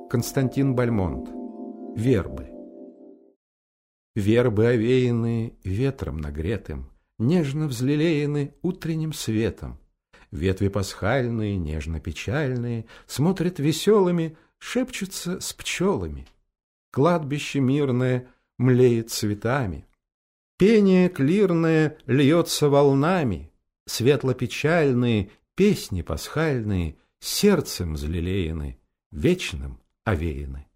Константин Бальмонт. Вербы. Вербы овеяны ветром нагретым, нежно взлелеяны утренним светом. Ветви пасхальные, нежно-печальные, смотрят веселыми, шепчутся с пчелами. Кладбище мирное млеет цветами. Пение клирное льется волнами, светло-печальные песни пасхальные сердцем взлелеяны, вечным овеяны.